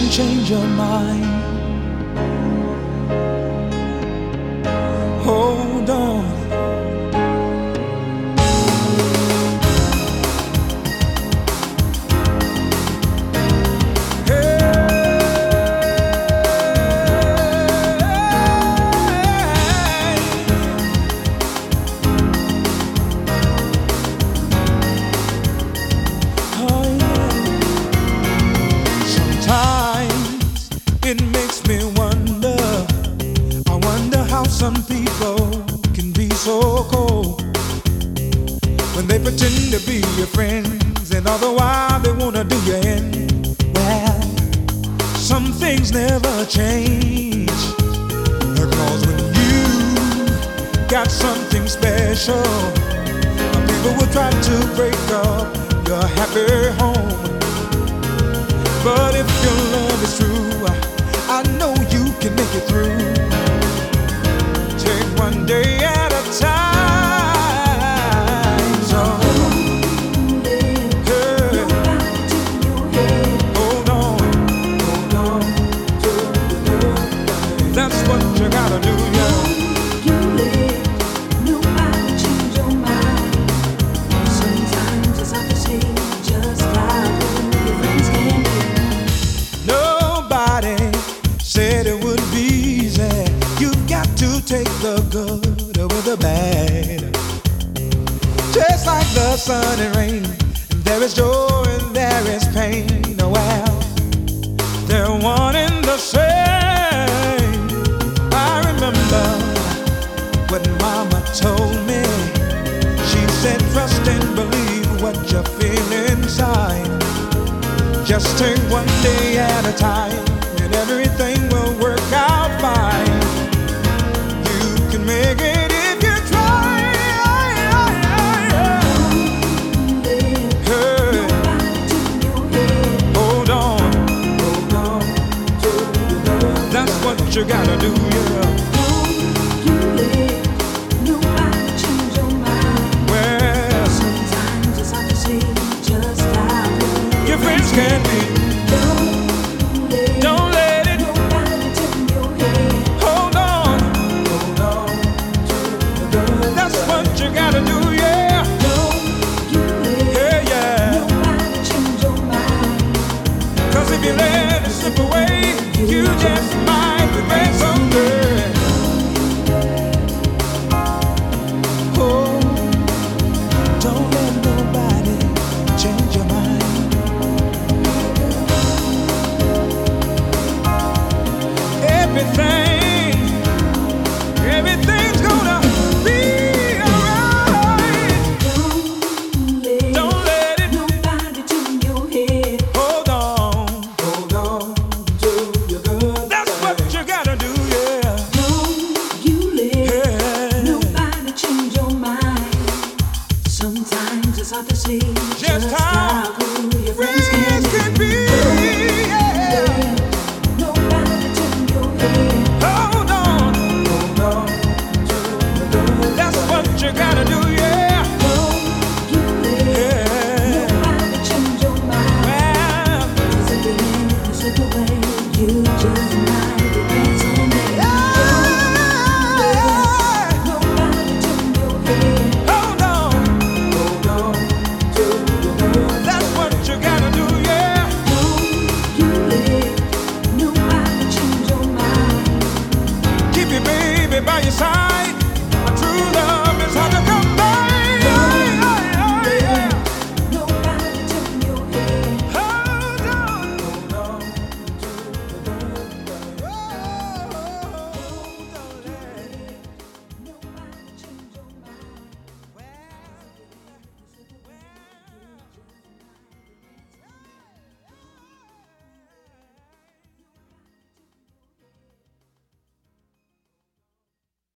change your mind. Hold on. It makes me wonder, I wonder how some people can be so cold when they pretend to be your friends and all the while they wanna do you in. Well, some things never change, because when you got something special, people will try to break up your happy home. But if your love is true, I know you can make it through. Take one day at a time. So, hey, hold on. That's what you gotta do, yeah. Said it would be easy. You've got to take the good with the bad. Just like the sun and rain, there is joy and there is pain. Oh well, they're one and the same. I remember what Mama told me. She said, trust and believe what you feel inside. Just take one day at a time, and everything